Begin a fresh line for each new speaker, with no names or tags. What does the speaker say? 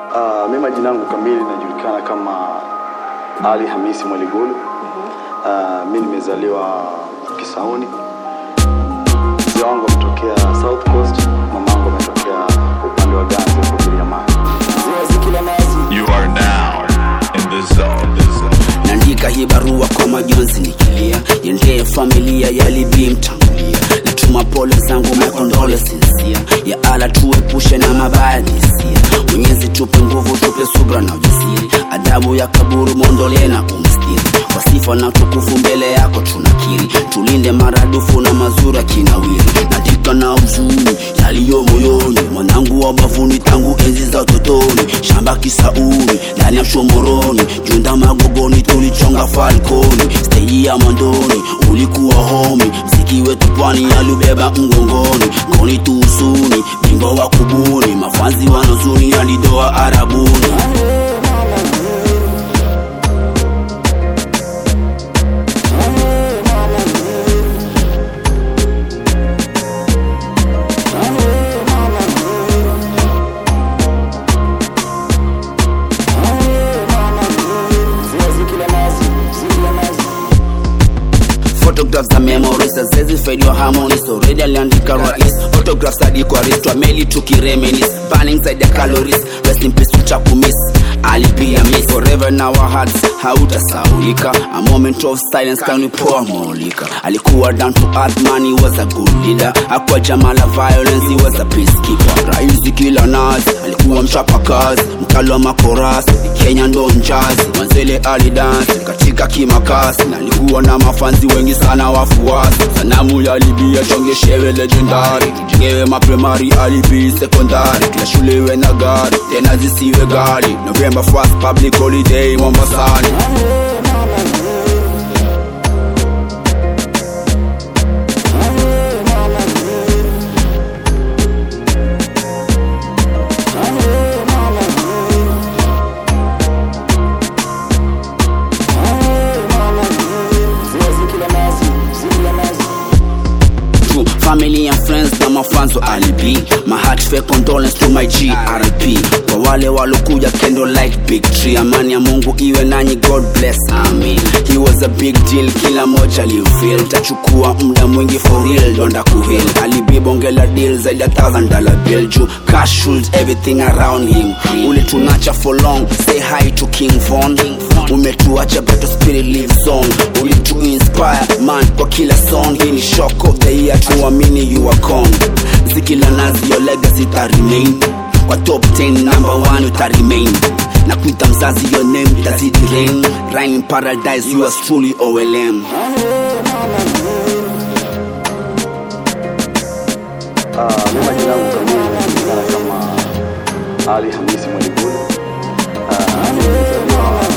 Mimi majina yangu kamili najulikana kama Ali Hamisi Mwaligulu. Mimi nimezaliwa Kisauni. Mzee wangu ametokea South Coast, mamangu ametokea upande wa Ganze kwa Kiliamani.
You are now in the zone.
Naandika hii barua kwa majonzi nikilia, yendee familia ya Libi mtangulia. Natuma pole zangu, my condolences ya Allah, tuepushe na mabaya hisia. Mwenyezi tupe nguvu, tupe subra na ujasiri. Adabu ya kaburu mondole na kumstiri. Kwa sifa na tukufu mbele yako tunakiri. Tulinde maradufu na mazura kinawiri. Naandika na huzuni yaliyo moyoni, mwanangu wa bavuni tangu enzi za utotoni. Shamba Kisauni, ndani ya Shomoroni, Junda Magogoni tulichonga Falconi. Stay ya Mandoni, ulikuwa homi. Mziki wetu pwani alubeba mgongoni. Koni tuusuni, bingo wa kubuni. Mafanzi wanozuni alidoa Arabuni. Photographs are memories, zezi fade your harmonies. Already aliandika rais. Photographs hadi kwa wrist, meli tukireminisce. Burning side the calories, rest in peace tutakumiss. Alipia miss forever in our hearts, hautasaulika. A moment of silence can we pour molika. Alikuwa down to earth man, he was a good leader. Hakuwa jamala violence, he was a peacekeeper. Raisi kila nazi, alikuwa mchapa kazi. Mkalo wa makorasi, Kenya ndo njazi. Manzele alidance, katika kimakasi. Na alikuwa na mafanzi wengi sana wafuasi. Sanamu ya Libia chongeshewe legendary. Tujengewe maprimary, alibi secondary. Kila shule we na gari, tena zisiwe gari. November 1st public holiday Mombasani. Family and friends na mafans wa Alibi. My heartfelt condolence to my GRP. Kwa wale walokuja kendo like big tree. Amani ya Mungu iwe nanyi, God bless, amen. He was a big deal, kila moja liufeel. Tachukua muda mwingi for real, donda kuhil. Alibi bongela deal zaidi $1,000 bill. Ju cash rules everything around him. Ule tunacha for long, say hi to King Von. Umetuacha better spirit lives on. Uli to inspire man kwa kila song. Hii ni shock of the year, tuamini you are gone. Zikila nazi your legacy ta remain. Kwa top 10 number 1 uta remain. Na kuita mzazi your name itazidi rain. Rhyme in paradise, you are truly OLM.
Mimi majina yangu kamili najulikana kama Ali Hamisi Mwaligulu. Nimezaliwa